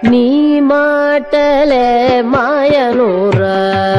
నీ మాటలే మాయనురా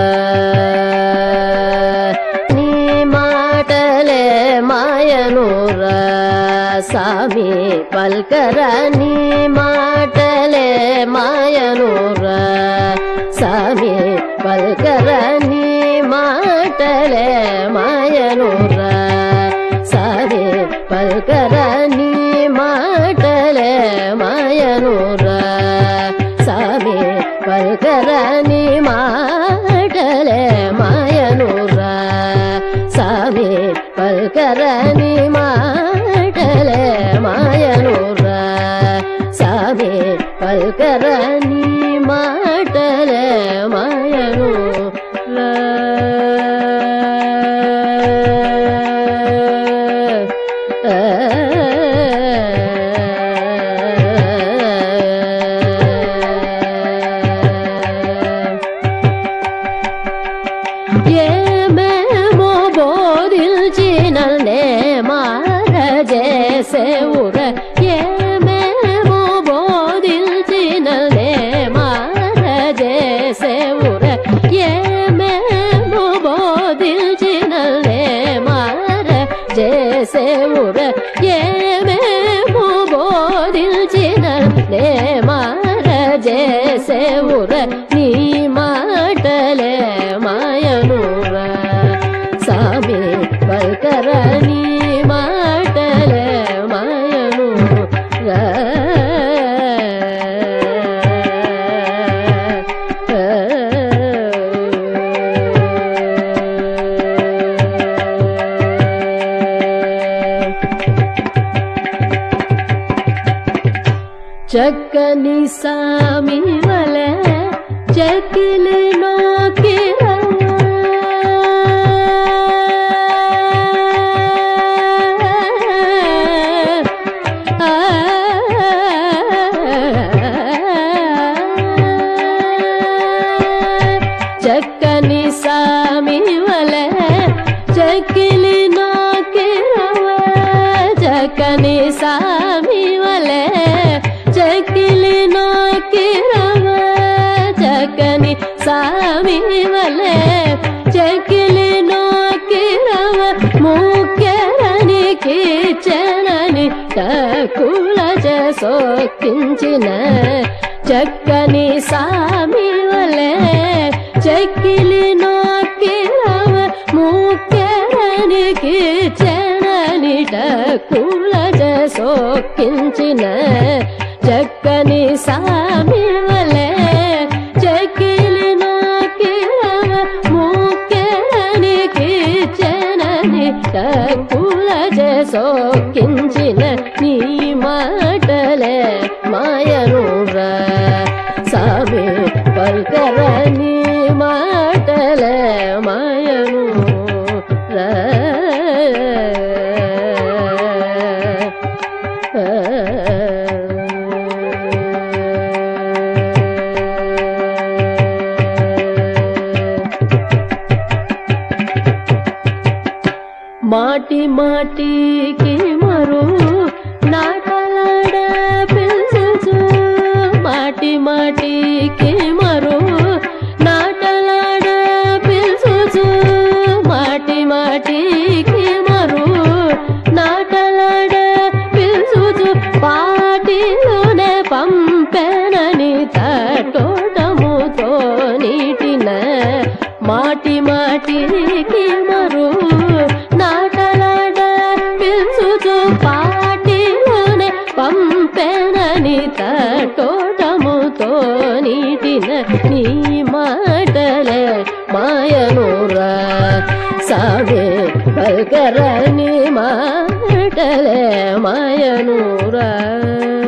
నీ మాటలే మాయనురా సామి పల్కర నీ మాటలే మాయనురా సామి పల్కర నీ మాటలే మాయనురా సామి పల్కర నీ మాటలే మాయనురా సామి పల్కర నీ మాటలే మాయనురా సామి పల్కర నీ మాటలే మాయనురా సామి పల్కర నీ మాటలే మాయనురా ఏమేమో బోధించిననే మారజేసేవుర ఏమేమో బోధించిననే మారజేసేవుర ఏమేమో బోధించిననే మారజేసేవుర ఏమేమో బోధించిననే మారజేసేవుర నీ మాటలే మాయనురా సామి పల్కర నీ మాటలే మాయనురా చక్కని సామి వలె చకిలి చక్కని సామి వలె చకిలి నోకిరవ చక్కని సామి వలె చకిలి నోకిరవ చక్కని సామి వలె చకిలి నోకిరవ ముఖ్యరానికి చరణి తక్కుల సోకించిన చక్కని సామి వలె చకిలి నోకిరవ ముఖ్యరానికి చరణి తక్కుల సోకించిన చక్కని సామి వలె చకిలి నోకిరవ ముఖ్యరానికి చరణి తక్కుల సోకించిన నీ మాటలే మాయనురా సామి పల్కర నీ మాటలే మాయనురా మాటి మాటికి మరు నాటలాడ పిలుచు మాటి మాటికి మరు నాటలాడ పిలుచు మాటి మాటికి మరు నాటలాడ పిలుచు పాటిలోనే పంపెనని తోటముతో నీటిన మాటి మాటికి మరు నాటలాడ పిలుచు పాటిలోనే పంపెనని తోటముతో నీటిన నీ మాటలే మాయనురా సామి పల్కర నీ మాటలే మాయనురా